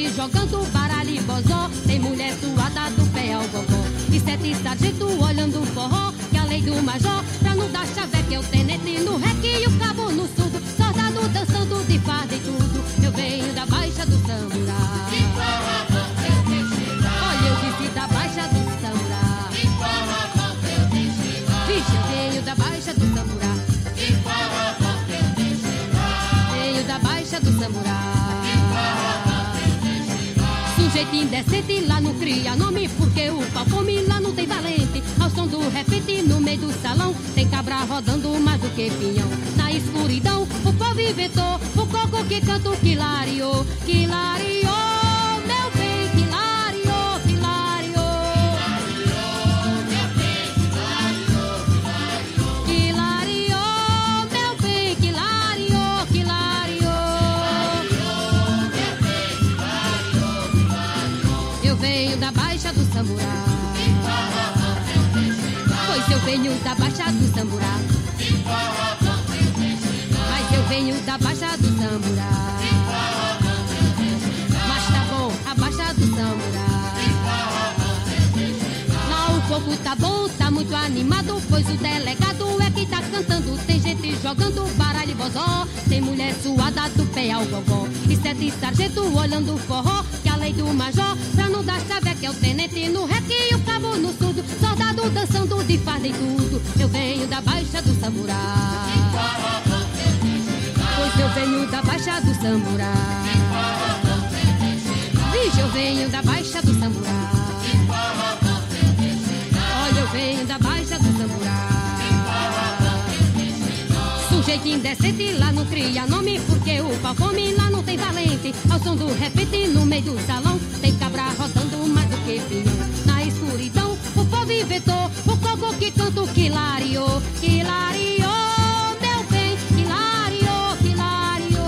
jogando baralho e bozó. Tem mulher suada do pé ao gogó e 7 sargentos olhando o forró. Que a lei do major, pra não dar chaveque, é o tenente no rec e o cabo no surdo. Soldado dançando de farda e tudo. Eu venho da Baixa do Samurai. Olha, eu disse da Baixa do Samurai. Vixe, eu venho da Baixa do Samurai. Venho da Baixa do Samurai. Sujeito indecente lá não cria nome, porque o pau come lá não tem valente. Ao som do repente no meio do salão tem cabra rodando mais do que pinhão. Na escuridão o povo inventou o coco que canta o quilario. Quilario, meu bem, quilario, quilario. Quilario, meu bem, quilario, quilario. Eu venho da Baixa do Samurai. Pois eu venho da Baixa do Samurai. Mas eu venho da Baixa do Samurai. Mas tá bom, a Baixa do Samurai. Lá o povo tá bom, tá muito animado, pois o delegado é que tá cantando. Tem gente jogando baralho e bozó. Tem mulher suada do pé ao gogó e 7 sargentos olhando o forró. Que a lei do major, pra não dar chaveque, é o tenente no rec e o cabo no surdo. Soldado dançando de farda e tudo. Eu venho da Baixa do Samurai. Pois eu venho da Baixa do Samurai. Vixe, eu venho da Baixa do Samurai. Olha, eu venho da Baixa do Samurai. Sujeito indecente lá não cria nome, porque o pau come lá não tem valente. Ao som do repente no meio do salão tem cabra rodando mais do que pinhão. Na escuridão o povo inventou o coco que canta o quilario. Quilario, meu bem, quilario, quilario.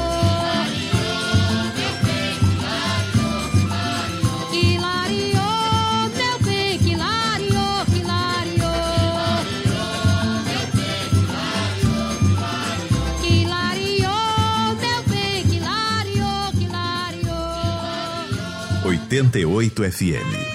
Quilario, meu bem, quilario, quilario. Quilario, meu bem, quilario, quilario. 88 FM.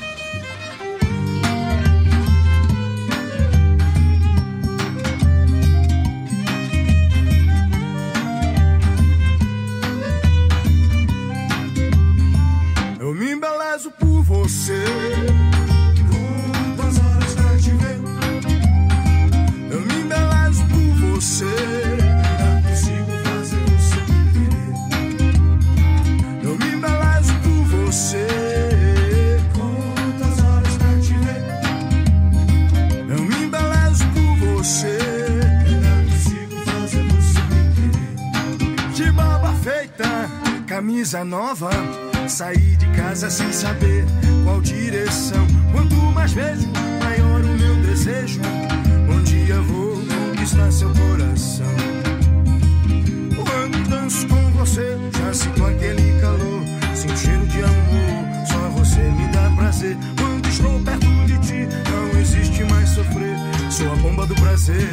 Você, quantas horas pra te ver? Eu me embelezo por você. Não consigo fazer você querer. Eu me embelezo por você. Quantas horas pra te ver? Eu me embelezo por você. Não consigo fazer você querer. De barba feita, camisa nova. Saí de casa sem saber qual direção. Quanto mais vejo, maior o meu desejo. Um dia vou conquistar seu coração. Quando danço com você, já sinto aquele calor. Sinto cheiro de amor, só você me dá prazer. Quando estou perto de ti, não existe mais sofrer. Sou a bomba do prazer.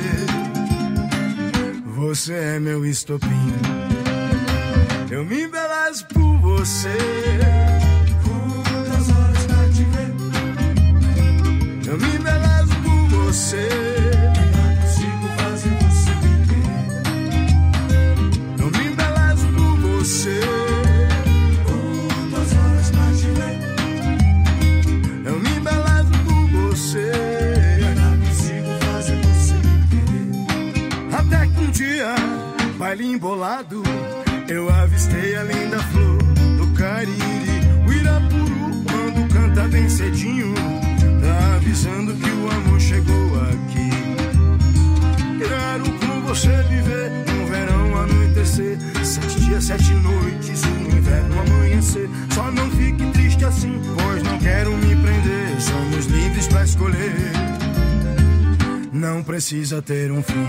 Você é meu estopim. Eu me embelezo por você. Quantas horas pra te ver? Eu me embelezo por você. Não consigo fazer você me querer. Eu me embelezo por você. Quantas horas pra te ver? Eu me embelezo por você. Não consigo fazer você me querer. Até que um dia, baile embolado, eu avistei a linda flor do Cariri. O Irapuru, quando canta bem cedinho, tá avisando que o amor chegou aqui. Quero com você viver um verão anoitecer, 7 dias, 7 noites, um inverno amanhecer. Só não fique triste assim, pois não quero me prender. Somos livres pra escolher, não precisa ter um fim.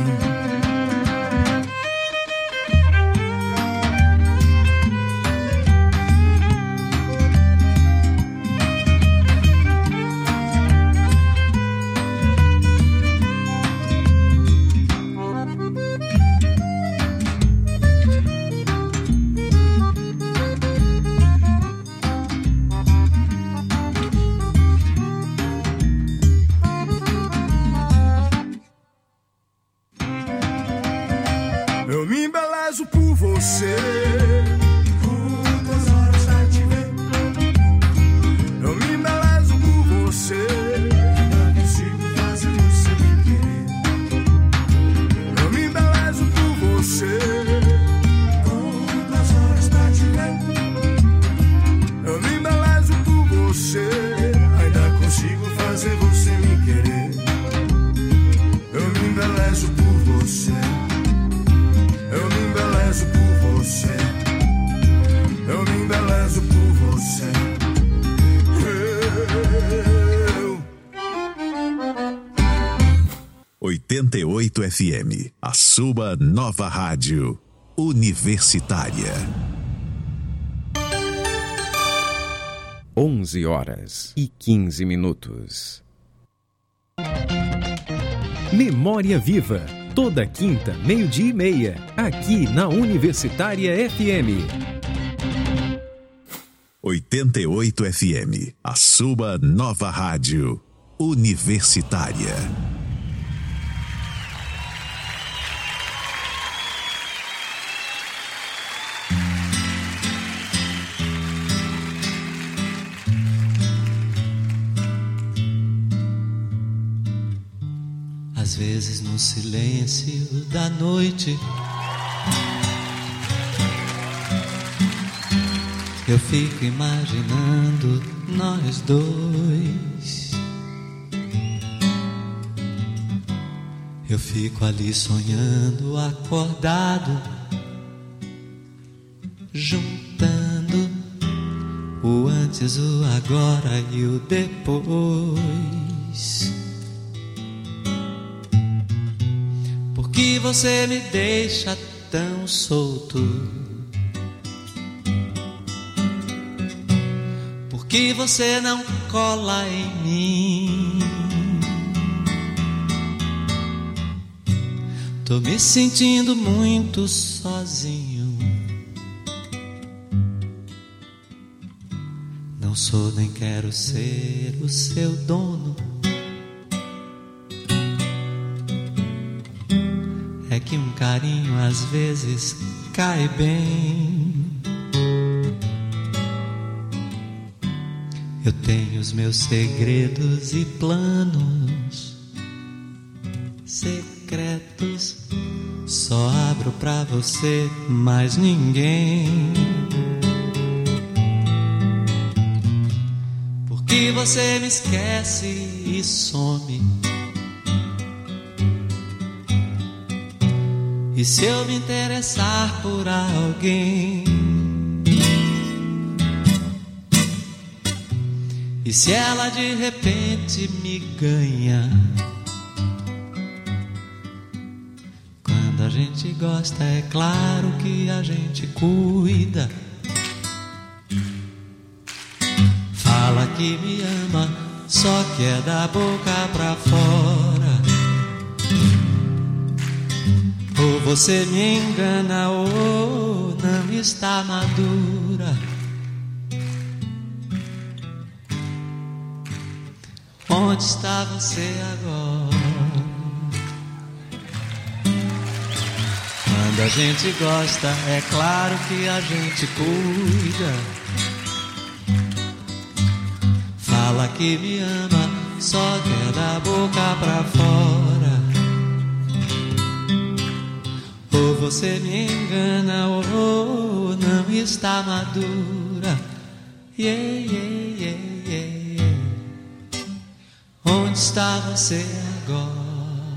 embelezo por você. 88 FM, a sua nova rádio universitária. 11h15. Memória Viva, toda quinta, 12:30, aqui na Universitária FM. 88 FM, a sua nova rádio universitária. Às vezes no silêncio da noite eu fico imaginando nós dois. Eu fico ali sonhando, acordado, juntando o antes, o agora e o depois. Que você me deixa tão solto? Por que você não cola em mim? Tô me sentindo muito sozinho. Não sou nem quero ser o seu dono. É que um carinho às vezes cai bem. Eu tenho os meus segredos e planos secretos. Só abro pra você, mais ninguém. Porque você me esquece e some. E se eu me interessar por alguém? E se ela de repente me ganha? Quando a gente gosta, é claro que a gente cuida. Fala que me ama, só que é da boca pra fora. Ou você me engana ou não está madura. Onde está você agora? Quando a gente gosta, é claro que a gente cuida. Fala que me ama, só que é da boca pra fora. Ou você me engana ou não está madura. Yeah, yeah, yeah, yeah, yeah. Onde está você agora?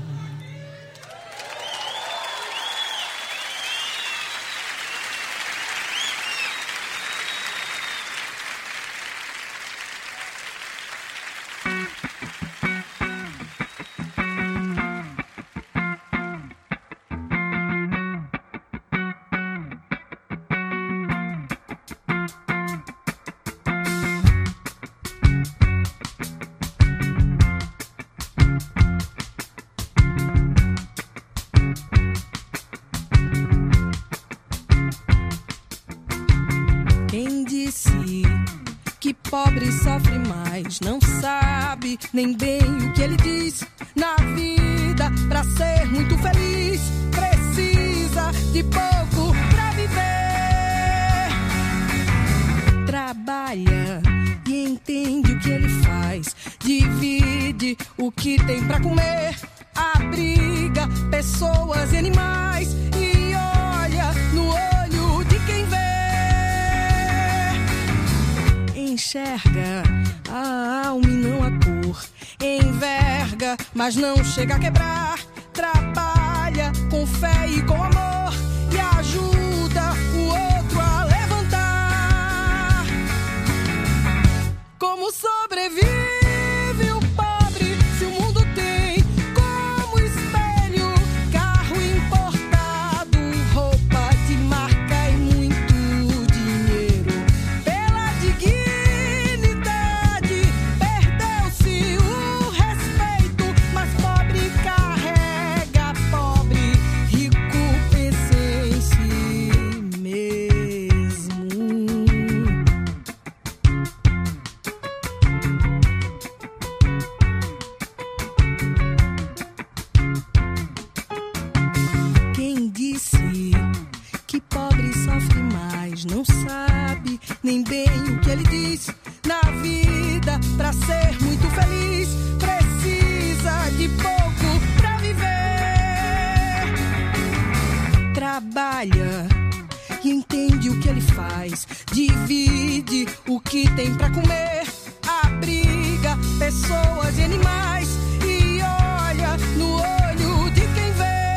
Pobre sofre mais, não sabe nem bem o que ele diz. Na vida, pra ser muito feliz, precisa de pouco pra viver. Trabalha e entende o que ele faz, divide o que tem pra comer, abriga pessoas e animais e olha no olho de quem vê. Enxerga a alma e não a cor, enverga, mas não chega a quebrar. Trabalha com fé e com amor e ajuda o outro a levantar. não sabe nem bem o que ele diz. Na vida, pra ser muito feliz, precisa de pouco pra viver. Trabalha e entende o que ele faz, divide o que tem pra comer, abriga pessoas e animais e olha no olho de quem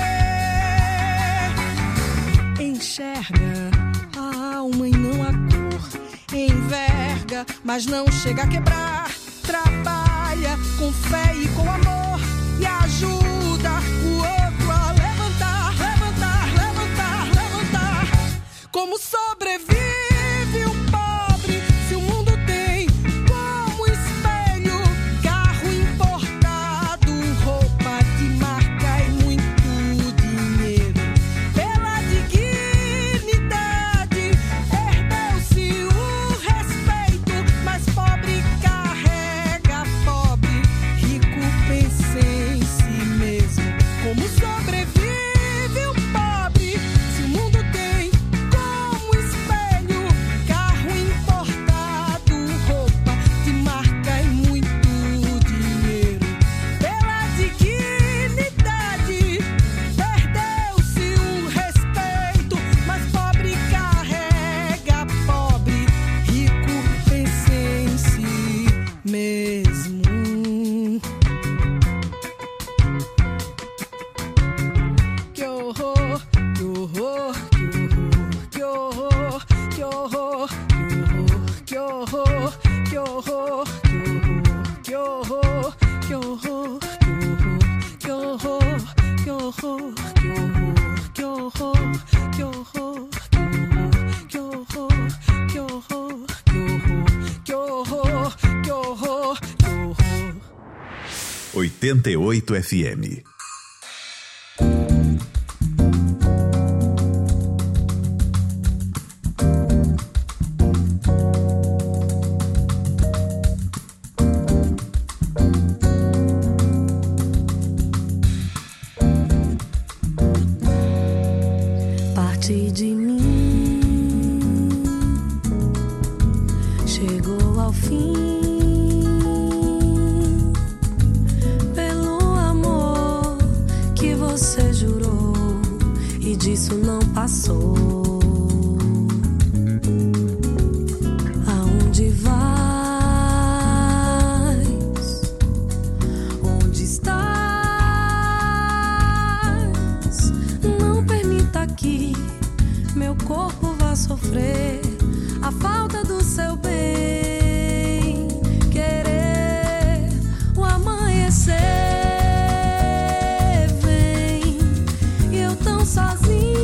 vê. Enxerga a alma e não a cor, enverga, mas não chega a quebrar. Trabalha com fé e com amor e ajuda o outro a levantar, levantar, levantar, levantar. Como sobrevive o pobre se o mundo tem como espelho carro importado, roupa de marca e muito dinheiro? Pela dignidade perdeu-se o respeito, mas pobre carrega pobre, rico pensa em si mesmo. Como sobrevive o pobre se o mundo tem como espelho carro importado, roupa de marca e muito dinheiro? Pela dignidade perdeu-se o respeito, mas pobre carrega pobre, rico pensa em si mesmo. Que horror, que horror, que horror, que horror, que horror, que horror, que horror, que horror, que horror, que horror, que horror, que horror, que horror, que horror, que horror, que horror, que horror, que horror. 88 FM. Parte de mim chegou ao fim. Pelo amor que você jurou e disso não passou. Aonde vais? Onde estás? Não permita que meu corpo vá sofrer a falta do seu bem. Querer o amanhecer vem e eu tão sozinha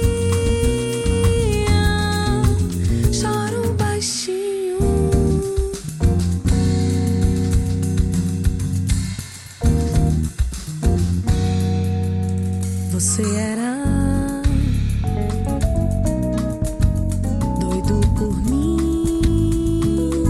choro baixinho. Você era doido por mim,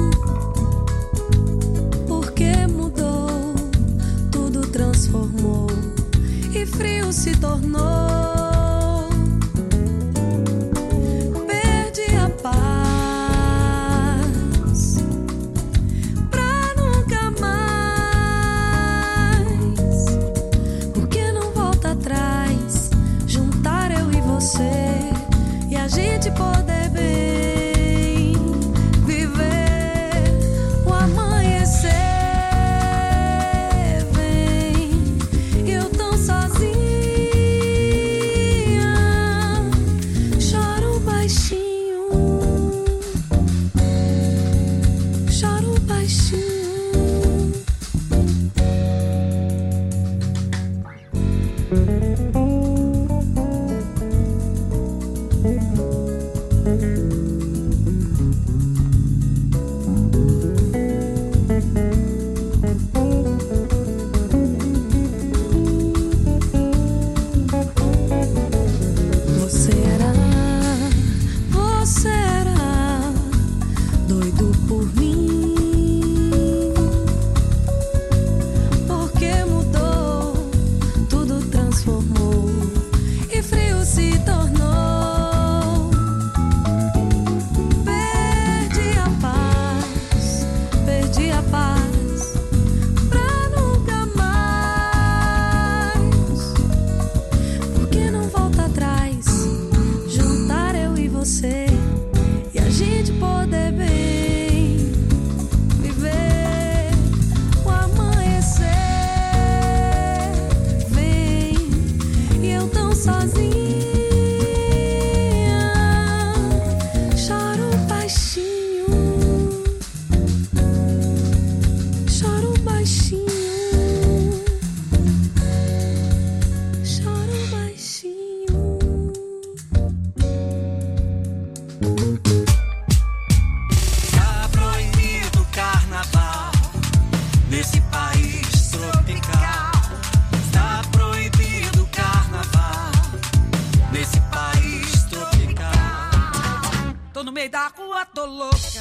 meio da rua, tô louca.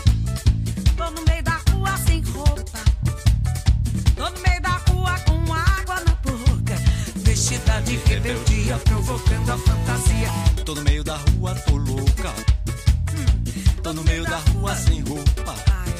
Tô no meio da rua sem roupa. Tô no meio da rua com água na boca. Vestida de rebeldia, provocando a fantasia. Tô no meio da rua, tô louca. Tô no meio da rua sem roupa.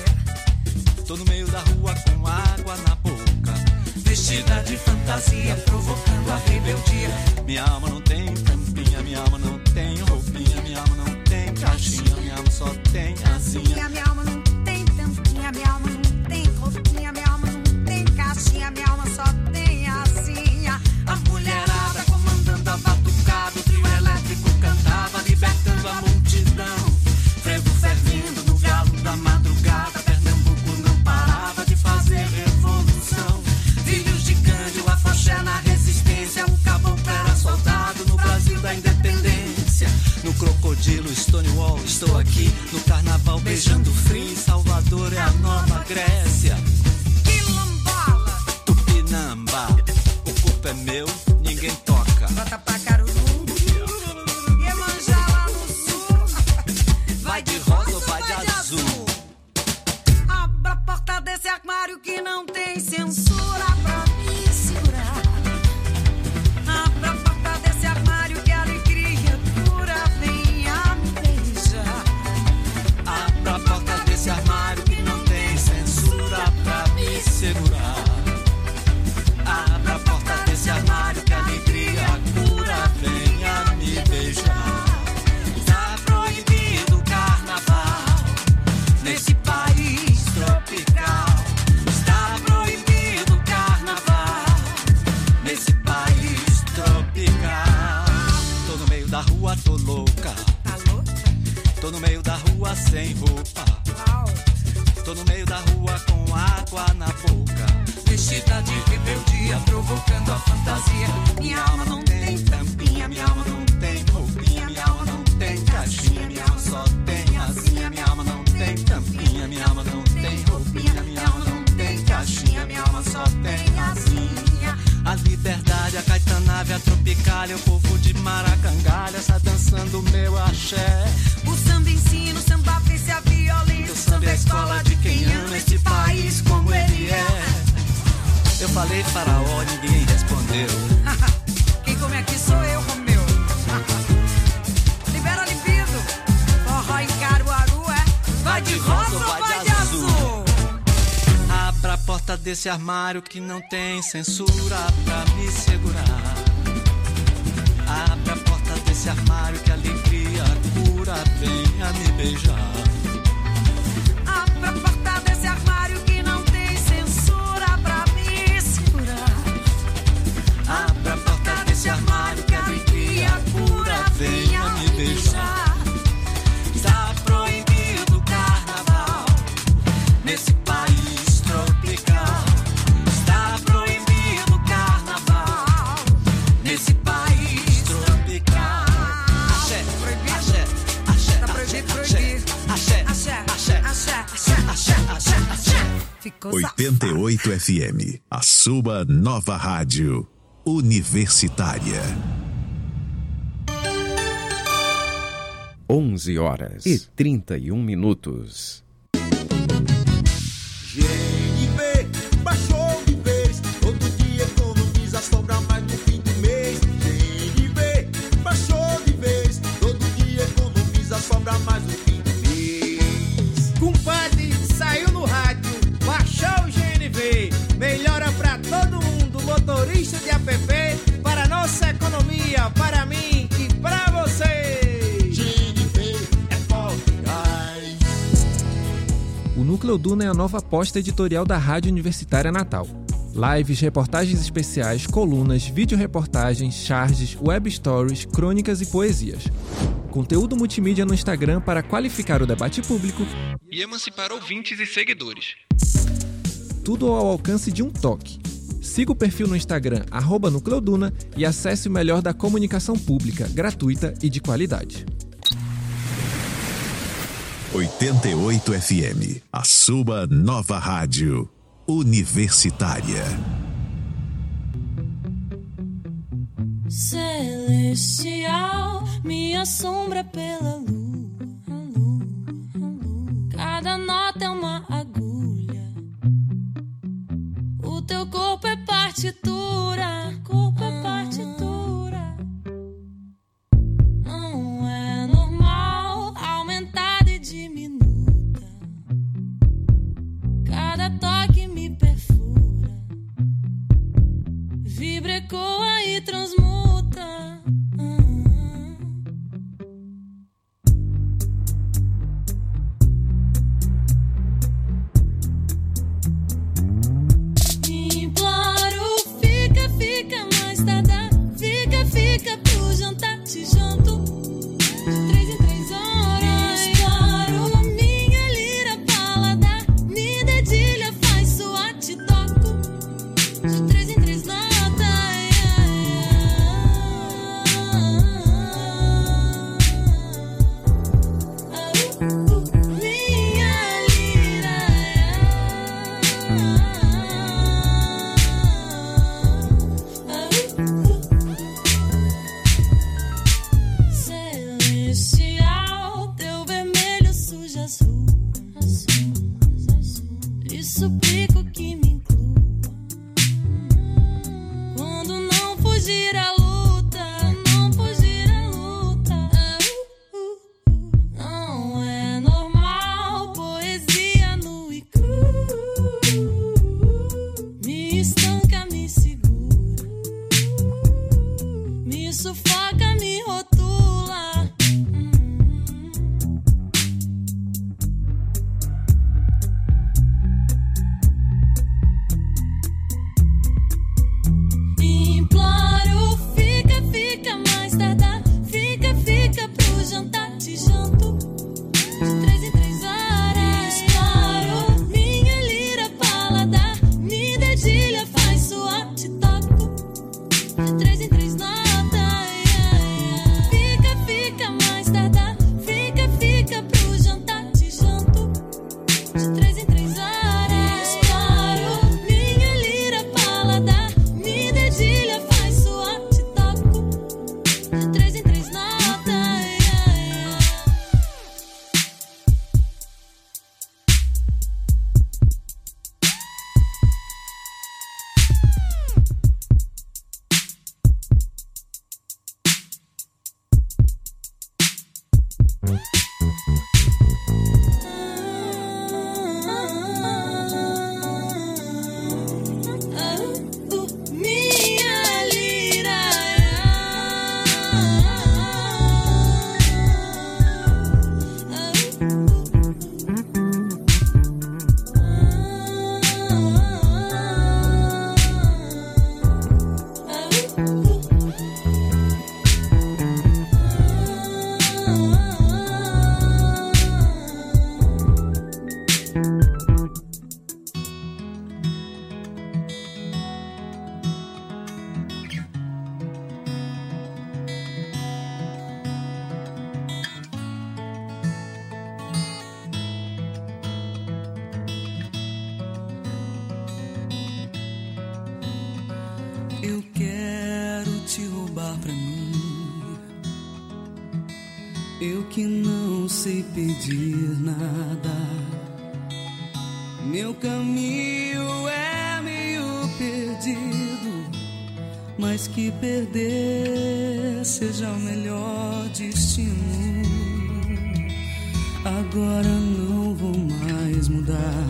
Tô no meio da rua com água na boca. Vestida de fantasia, provocando a rebeldia. Minha alma não tem tampinha, minha alma não tem roupinha, minha alma não tem caixinha, minha alma só tem asinha. Minha alma não tem tampinha, minha alma não tem roupinha, minha alma não tem caixinha, minha alma só tem asinha. A mulherada comandando a batucada, o trio elétrico cantava, libertando a multidão. Frevo fervendo no galo da madrugada, Pernambuco não parava de fazer revolução. Filhos de Cândido, afoxé na resistência, o caboclo era soldado no Brasil da independência. No crocodilo, Stonewall, estou aqui. No carnaval, beijando frio, Salvador é a nova Grécia. Quilombola, Tupinamba, o corpo é meu, ninguém toca. bota pra Caruru, Iemanjá lá no sul. Vai de rosa ou vai de azul? Abra a porta desse armário que não tem censura pra me segurar. Abra a porta desse armário que a alegria pura venha me beijar. Abra a porta desse armário que não tem censura pra me segurar. Abra a porta desse armário que a alegria cura venha me beijar. Tá proibido o carnaval nesse país tropical. Está proibido o carnaval nesse país tropical. Tô no meio da rua, tô louca. Tá louca? Tô no meio da rua sem roupa. Tô no meio da rua com água na boca. Vestida de rebeldia, provocando a fantasia. Minha alma não tem tampinha, minha alma não tem roupinha, minha alma não tem caixinha, minha alma só tem asinha. Minha alma não tem tampinha, minha alma não tem roupinha, minha alma não tem caixinha, minha alma só tem asinha. A liberdade, a caetanave, a tropicália, o povo de Maracangalha está dançando meu axé. O samba ensina, o samba vence a violência. O samba é a escola de quem ama esse país como ele é. Eu falei faraó, ninguém respondeu. Quem come aqui sou eu, Romeu. Libera libido. Forró em Caruaru é. Vai de rosa ou vai de azul? Abra a porta desse armário que não tem censura pra me segurar. Abra a porta desse armário que a alegria cura venha me beijar. Abra a porta desse armário que não tem censura pra me segurar. Abra a porta desse armário que a alegria cura venha me beijar. Está proibido o carnaval nesse país tropical. Está proibido o carnaval nesse país tropical. Axé, axé, axé, Tá proibido, proibir. axé, Axé, axé, axé, axé, axé, axé, axé. Ficou 88 FM, a sua nova rádio universitária. 11h31. GNV baixou de vez, todo dia economiza, sobra mais no fim do mês. GNV baixou de vez, todo dia economiza, sobra mais no fim do mês. Compadre, saiu no rádio, baixou o GNV, melhora pra todo mundo, motorista de app, para nossa economia, para mim e pra você. GNV é forte, ai. O Núcleo Duna é a nova aposta editorial da Rádio Universitária Natal. Lives, reportagens especiais, colunas, vídeo-reportagens, charges, web stories, crônicas e poesias. Conteúdo multimídia no Instagram para qualificar o debate público e emancipar ouvintes e seguidores. Tudo ao alcance de um toque. Siga o perfil no Instagram @NúcleoDuna e acesse o melhor da comunicação pública, gratuita e de qualidade. 88 FM, a sua nova rádio universitária. Celestial, me assombra pela lua. Cada nota é uma agulha. O teu corpo é partitura. Corpo é partitura. Não é normal, aumentada e diminuta. Cada toque me perfura. Vibra, ecoa e transmuta. Fica pro jantar, te janto de 3 em 3 horas. Exploro minha lira, paladar, me dedilha, faz suar, te toco de 3 em 3 notas. Minha lira. Celestial, teu vermelho suja azul. Lhe suplico que me inclua. Quando não fugir a luta, não fugir a luta. Não é normal, poesia nua e crua. Me estanca, me segura. Me sufoca, me rotula. Imploro, fica, mais tardar. Fica pro jantar, te janto de 3 em 3 horas. Exploro minha lira, paladar, me dedilha, faz suar, te toco de 3 em 3 notas. Fica, mais tardar. Fica pro jantar, te janto de 3 em 3 horas. Exploro minha lira, paladar, me dedilha, faz suar, te toco de 3 em 3 notas. Minha lira. Eu quero te roubar pra mim. Eu que não sei pedir nada. Meu caminho é meio perdido, mas que perder seja o melhor destino. Agora não vou mais mudar.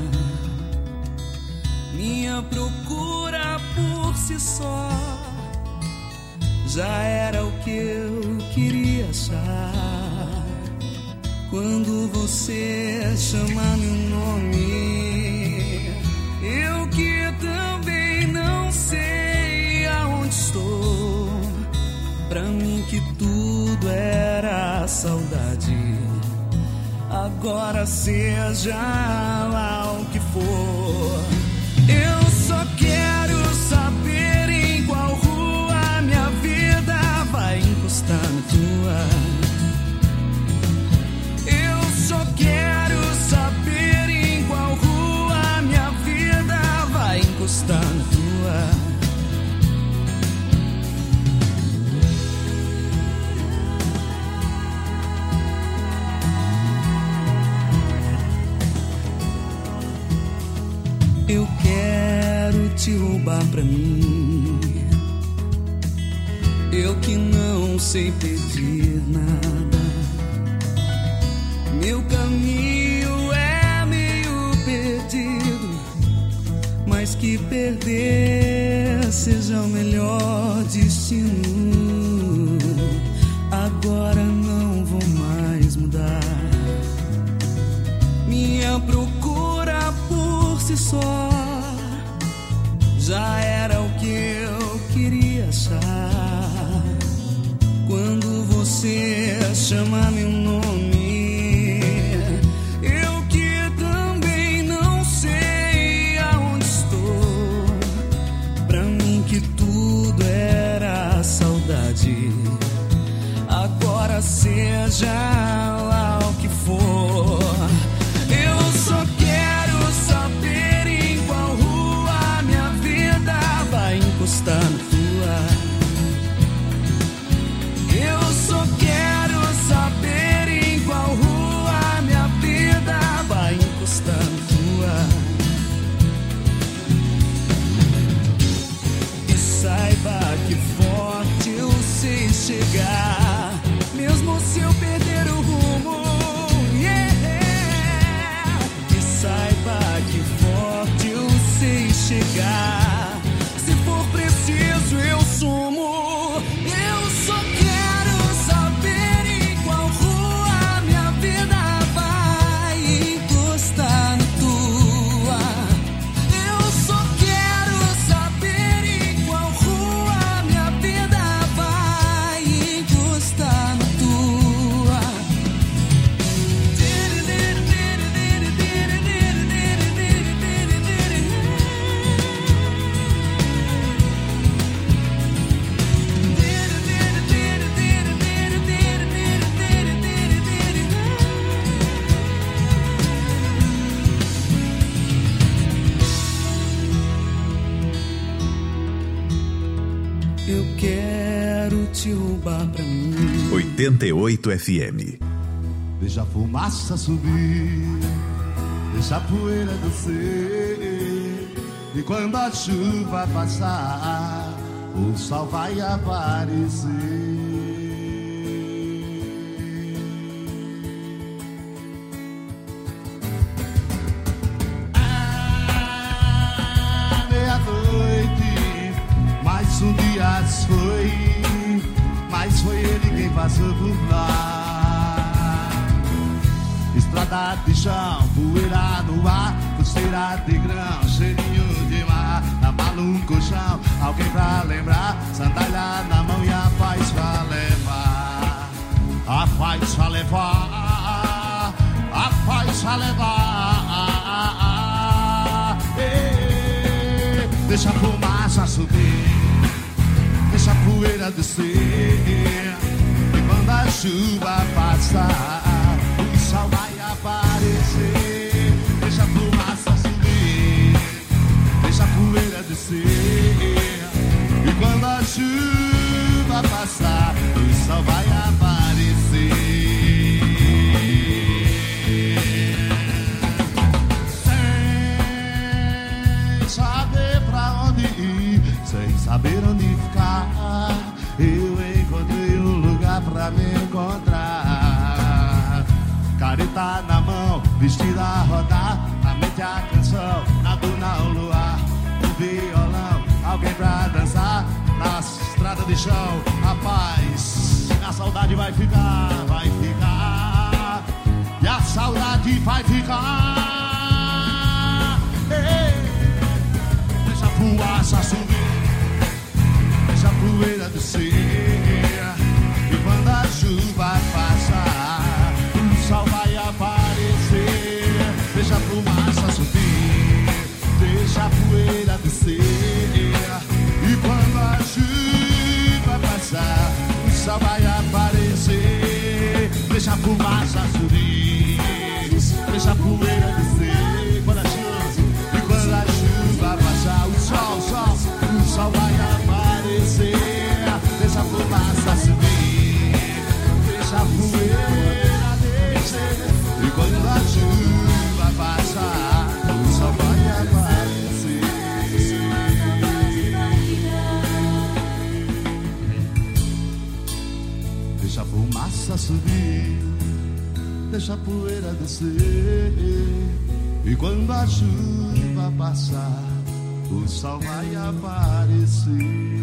Minha procura por si só já era o que eu queria achar. Quando você chama meu nome, eu que também não sei aonde estou. Pra mim que tudo era saudade. Agora seja lá o que for, eu só quero saber em qual rua minha vida vai encostar na tua. Eu só quero saber em qual rua minha vida vai encostar na tua. te roubar pra mim. Eu que não sei pedir nada. Meu caminho é meio perdido, mas que perder seja o melhor destino. Agora não vou mais mudar. Minha procura por si só já era o que eu queria achar. Quando você chama meu nome, eu que também não sei aonde estou. Pra mim que tudo era saudade. Agora seja lá o que for, eu só quero saber em qual rua minha vida vai encostar na tua. Eu só quero saber em qual rua minha vida vai encostar na tua. E saiba que forte eu sei chegar, mesmo se eu perder o rumo, yeah. E saiba que forte eu sei chegar, se for preciso eu sumo. Eu só quero saber em qual rua minha vida vai encostar na tua. Eu só quero saber em qual rua minha vida vai encostar na tua. Eu quero te roubar pra mim. 88 FM. Deixa a fumaça subir, deixa a poeira descer. E quando a chuva passar, o sol vai aparecer. Meia-noite, mais um dia se foi, mas foi ele quem passou por nós. Estrada de chão, poeira no ar, pulseira de grão, cheirinho de mar. Na mala um colchão, alguém pra lembrar, sandália na mão e a paz pra levar. A paz pra levar, a paz pra levar. Deixa a fumaça subir, deixa a poeira descer. E quando a chuva passar, o sol vai aparecer. Deixa a fumaça subir, deixa a poeira descer. E quando a chuva passar, o sol vai aparecer. Sem saber pra onde ir, sem saber onde ficar, eu encontrei um lugar pra me encontrar. Careta na mão, vestida a rodar, na mente a canção, na duna o luar, no violão, alguém pra dançar, na estrada de chão, a paz, a saudade vai ficar, e a saudade vai ficar. Ei, deixa a fumaça subir, deixa a poeira descer. E quando a chuva passar, o sol vai aparecer. Deixa a fumaça subir, deixa a poeira descer. E quando a chuva passar, o sol vai aparecer. Deixa a fumaça subir, deixa a poeira descer. Quando a chuva, e quando a chuva passar, o sol vai aparecer. Deixa a fumaça subir, deixa a poeira descer. E quando a chuva passar, o sol vai aparecer. subir, deixa a poeira descer. E quando a chuva passar, o sol vai aparecer.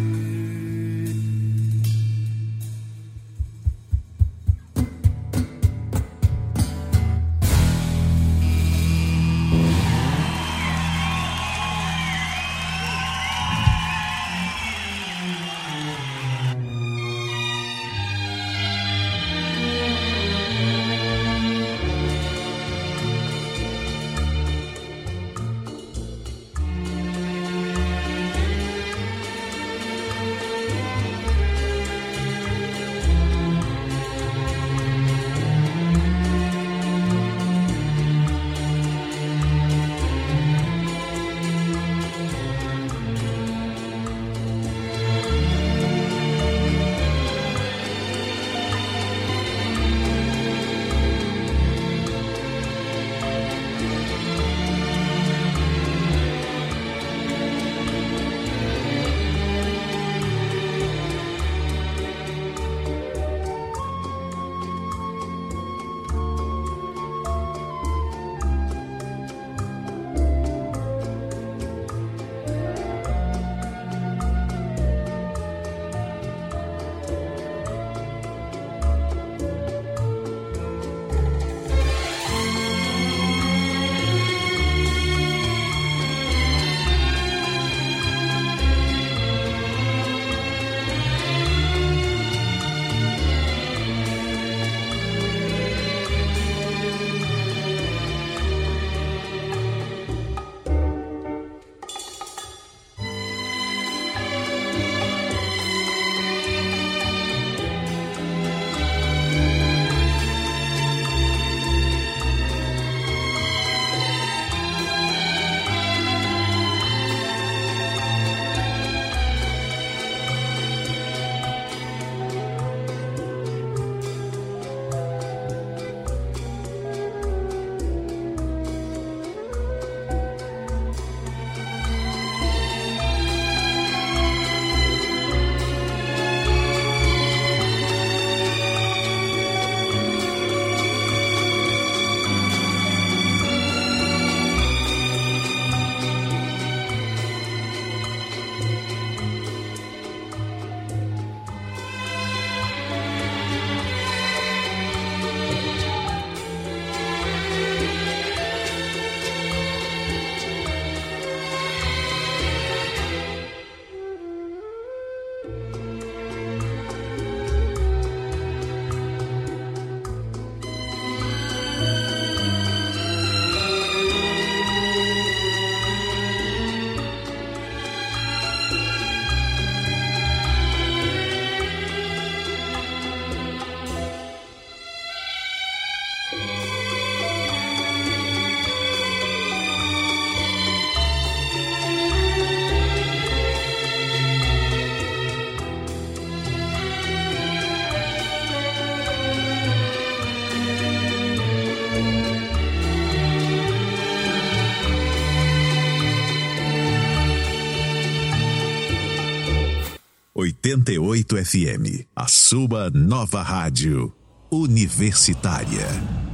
...88 FM, a sua nova rádio universitária.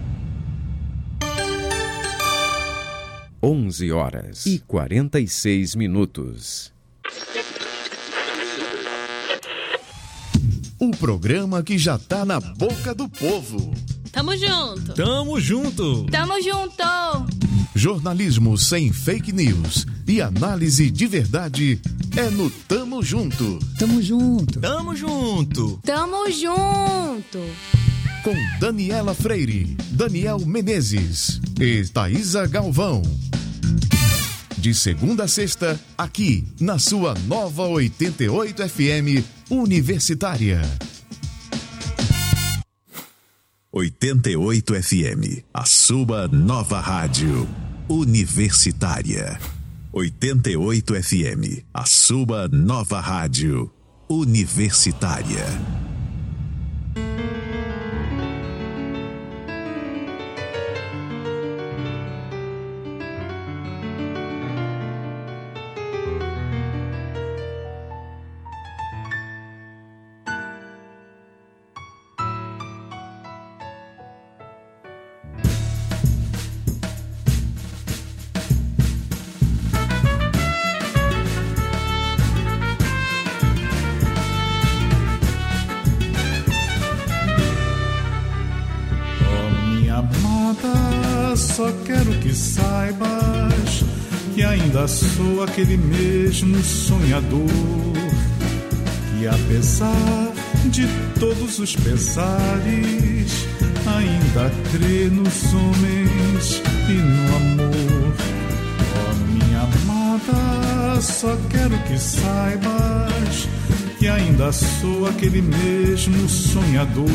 11h46. O programa que já tá na boca do povo. Tamo junto. Tamo junto. Tamo junto. Jornalismo sem fake news e análise de verdade é no Tamo Junto. Tamo junto. Tamo junto. Tamo junto. Com Daniela Freire, Daniel Menezes e Thaisa Galvão. De segunda a sexta, aqui na sua nova 88 FM Universitária. 88 FM, a sua nova rádio universitária. 88 FM, a sua nova rádio universitária. só quero que saibas que ainda sou aquele mesmo sonhador, que apesar de todos os pesares ainda crê nos homens e no amor. Oh, minha amada, só quero que saibas que ainda sou aquele mesmo sonhador,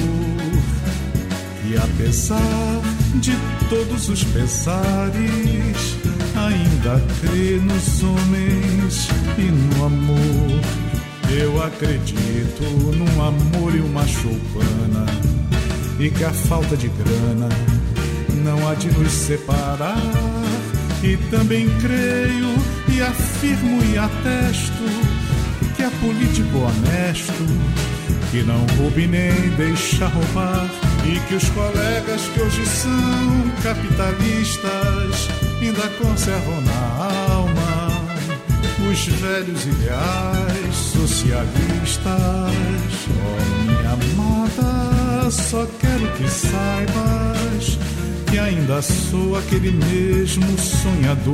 que apesar de todos os pesares ainda crê nos homens e no amor. Eu acredito num amor e uma choupana, e que a falta de grana não há de nos separar. E também creio e afirmo e atesto que é político honesto, que não roube nem deixa roubar, e que os colegas que hoje são capitalistas ainda conservam na alma os velhos ideais socialistas. Oh, minha amada, só quero que saibas que ainda sou aquele mesmo sonhador,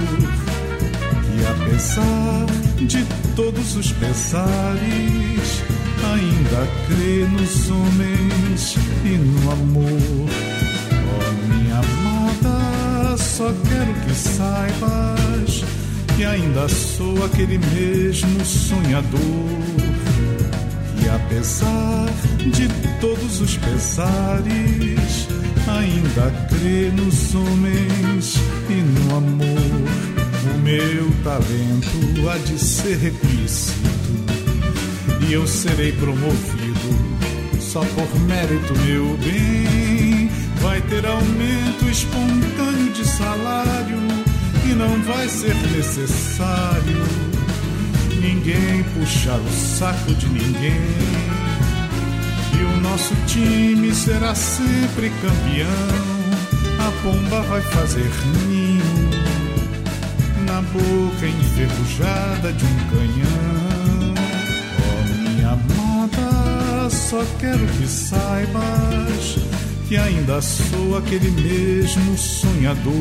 que apesar de todos os pesares ainda crê nos homens e no amor. Oh, minha amada, só quero que saibas que ainda sou aquele mesmo sonhador, que apesar de todos os pesares ainda crê nos homens e no amor. O meu talento há de ser reconhecido e eu serei promovido só por mérito, meu bem. Vai ter aumento espontâneo de salário e não vai ser necessário ninguém puxar o saco de ninguém. E o nosso time será sempre campeão. A pomba vai fazer ninho na boca enferrujada de um canhão. Oh, minha amada, só quero que saibas que ainda sou aquele mesmo sonhador,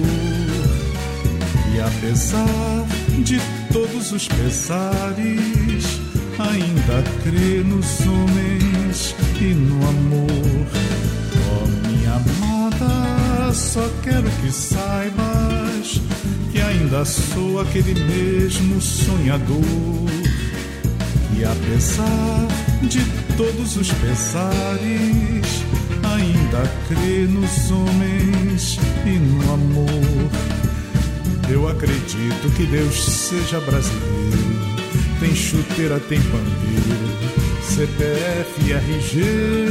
e apesar de todos os pesares ainda crê nos homens e no amor. Oh, minha amada, só quero que saibas que ainda sou aquele mesmo sonhador, e apesar de todos os pesares ainda crê nos homens e no amor. Eu acredito que Deus seja brasileiro, tem chuteira, tem pandeiro, CPF e RG,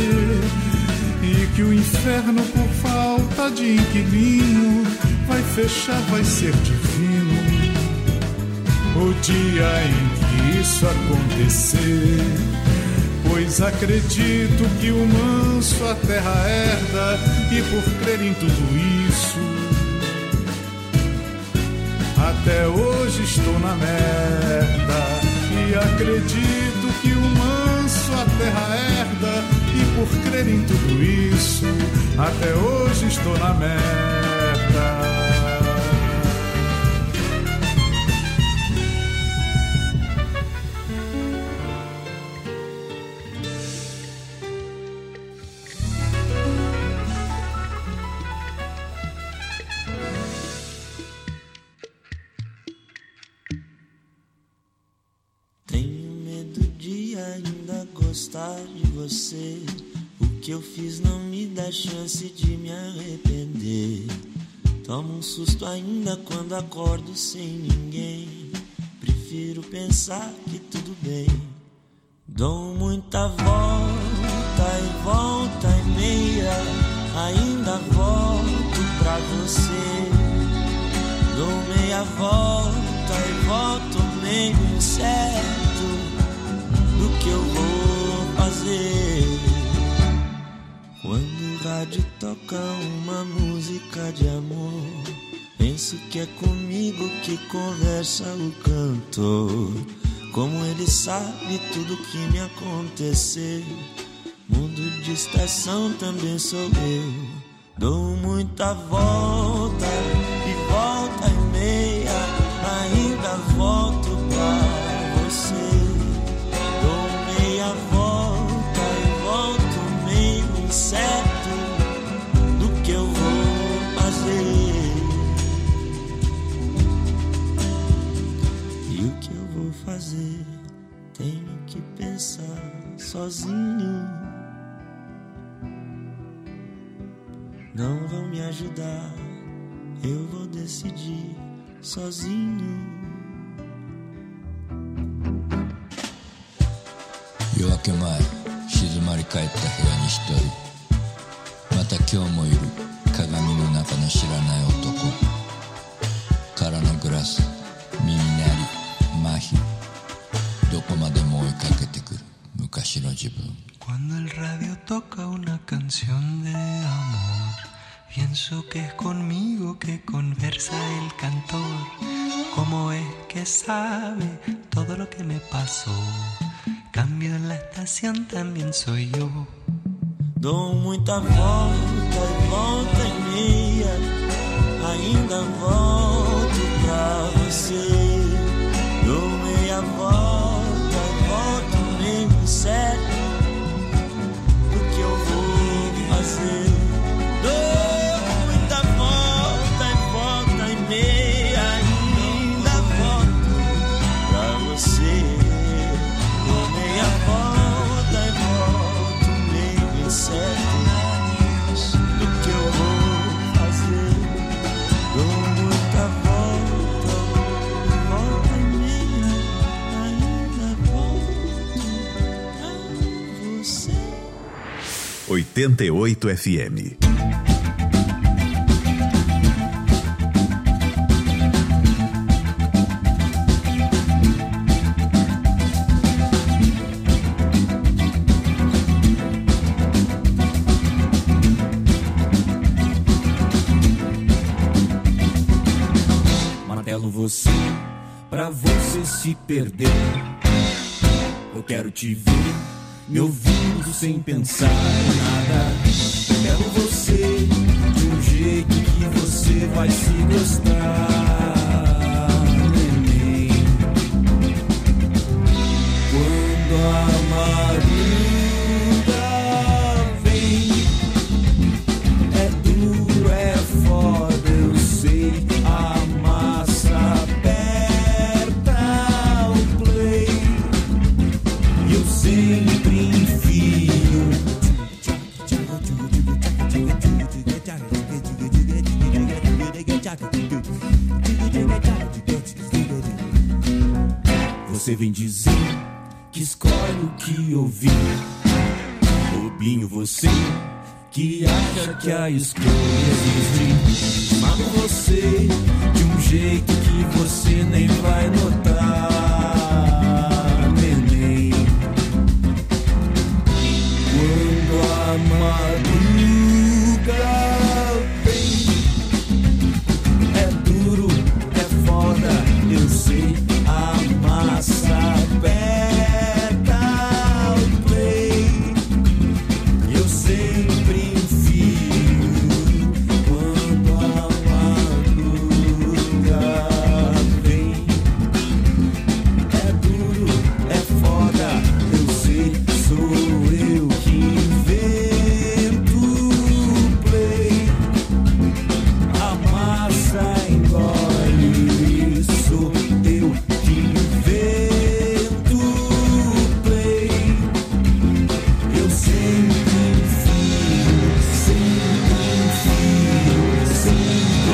e que o inferno por falta de inquilino vai fechar, vai ser divino o dia em que isso acontecer. Pois acredito que o manso a terra herda, e por crer em tudo isso até hoje estou na merda. E acredito que o manso a terra herda, e por crer em tudo isso até hoje estou na merda. Gostar de você, o que eu fiz não me dá chance de me arrepender. Tomo um susto ainda quando acordo sem ninguém. Prefiro pensar que tudo bem. Dou muita volta e volta e meia, ainda volto pra você. Dou meia volta e volto meio incerto do que eu vou fazer. Quando o rádio toca uma música de amor, penso que é comigo que conversa o cantor. Como ele sabe tudo que me aconteceu, mundo de estação também sou eu. Dou muita volta e volta e meia, ainda volto pra você. Dou meia volta e volto meio incerto do que eu vou fazer. E o que eu vou fazer? Tenho que pensar sozinho. Não vão me ajudar, eu vou decidir sozinho. 夜明け前、静まり返った部屋に一人。また今日もいる鏡の中の知らない男。空のグラス、耳鳴り、麻痺。どこまでも追いかけてくる昔の自分。 Cuando el radio toca una canción de amor, pienso que es conmigo que conversa el cantor. ¿Cómo es que sabe todo lo que me pasó? Cambio en la estación, también soy yo. Dou muita volta e volta e meia, ainda volto pra você. Dou meia volta e volto meio incerto do que eu vou fazer. Dou muita volta e volta e meia, ainda volto pra você. Dou meia volta e volto meio incerto do que eu vou fazer. Dou muita volta e volta e meia, ainda volto pra você. 88 FM. Martelo você, pra você se perder. Eu quero te ver, me ouvindo sem pensar em nada. Quero você de um jeito que você vai se gostar, neném. Quando a madruga vem, é duro, é foda, eu sei. A massa aperta o play e eu sempre enfio. Você vem dizer que escolhe o que ouvir. Bobinho você que acha que a escolha existe. Mago você de um jeito que você nem vai notar, neném. Quando a madruga vem, é duro, é foda, eu sei. A massa aperta o play, eu sempre enfio. Quando a madruga vem, é duro, é foda, eu sei. Sou eu que invento o play, a massa engole. Sou eu que invento o play, eu sempre enfio, sempre enfio, sempre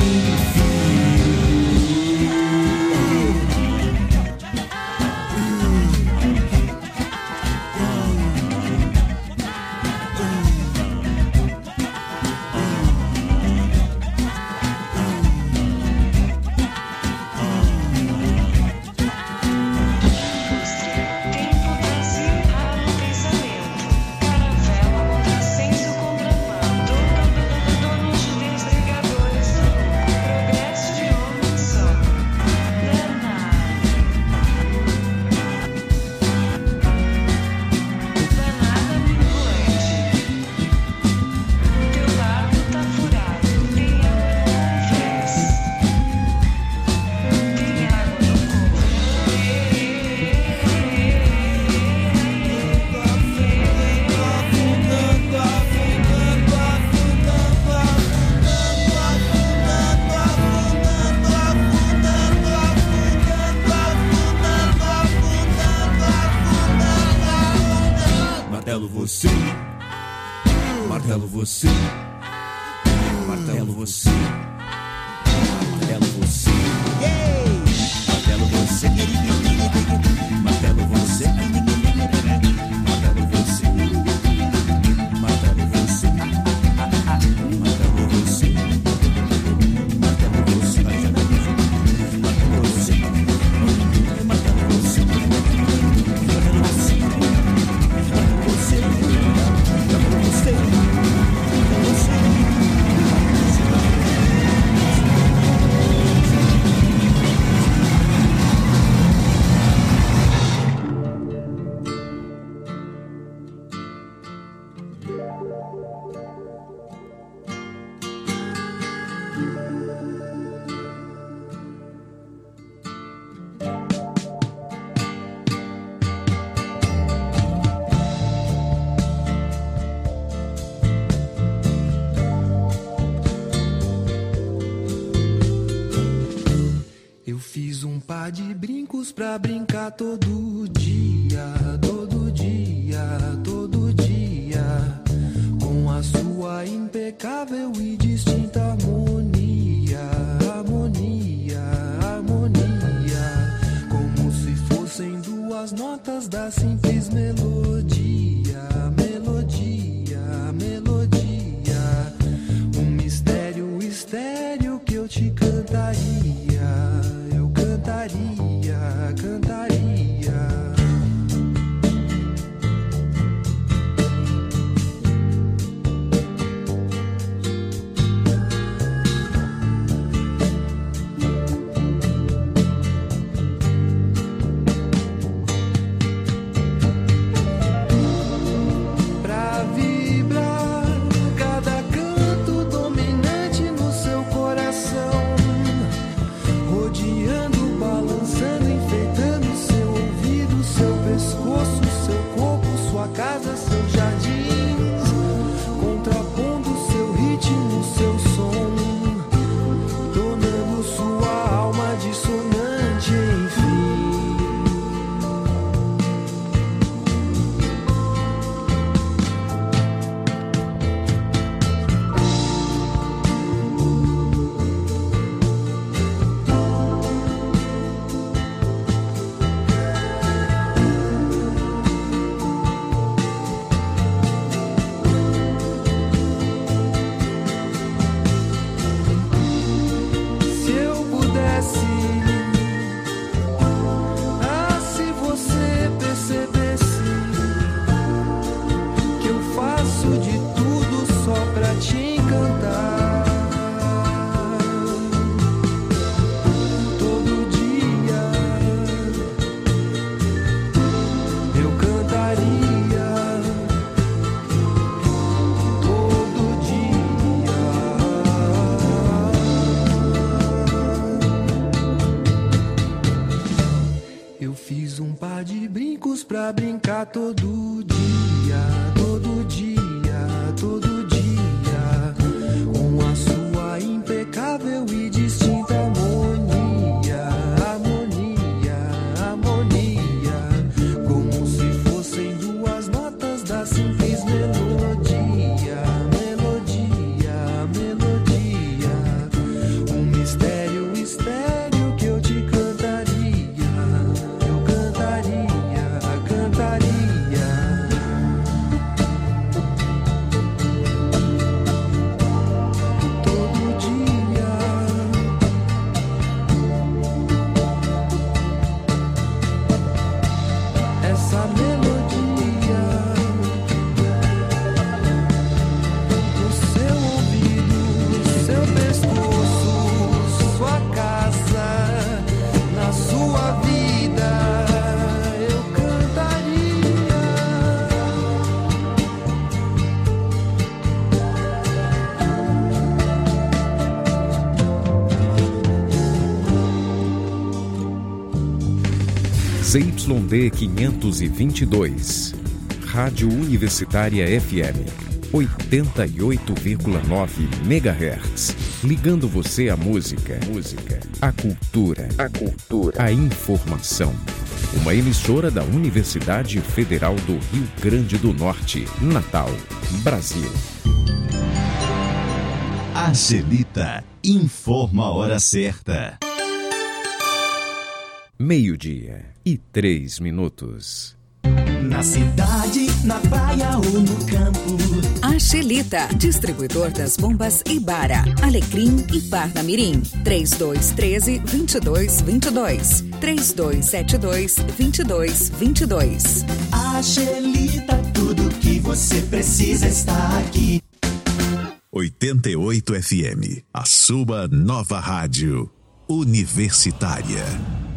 você, martelo você, martelo você, martelo você, martelo você, martelo você, martelo você, martelo você, martelo você, martelo você, Eu fiz um par de brincos pra brincar todo dia, todo dia, todo dia, com a sua impecável e distinta harmonia, harmonia, harmonia, como se fossem duas notas da simples melodia, melodia, melodia, um mistério estéreo que eu te cantaria. Cantaria. Pra vibrar cada canto dominante no seu coração, rodeando, balançando, enfeitando seu ouvido, seu pescoço, seu corpo, sua casa, seus jardins, contrapondo seu ritmo, seu som, tornando sua alma dissonante, enfim. Se você percebesse que eu faço de tudo só pra te encantar, todo dia eu cantaria, todo dia. Eu fiz um par de brincos pra brincar todo dia, todo dia, todo dia, com a sua impecável e distinta harmonia, harmonia, harmonia, como se fossem duas notas da simples melodia, melodia, melodia, um mistério estéreo que eu te cantaria, eu cantaria, cantaria. Todo dia, essa melodia no seu ouvido, seu pescoço, sua casa, na sua vida, eu cantaria. ZYD 522, Rádio Universitária FM, 88,9 MHz, ligando você à música, a cultura, a informação. uma emissora da Universidade Federal do Rio Grande do Norte, Natal, Brasil. Angelita informa a hora certa. 12:03. Na cidade, na praia ou no campo. Angelita, distribuidor das bombas Ibara, Alecrim e Parnamirim. 3213-2222. 3272-2222. Angelita, tudo que você precisa está aqui. 88 FM, a sua nova rádio universitária.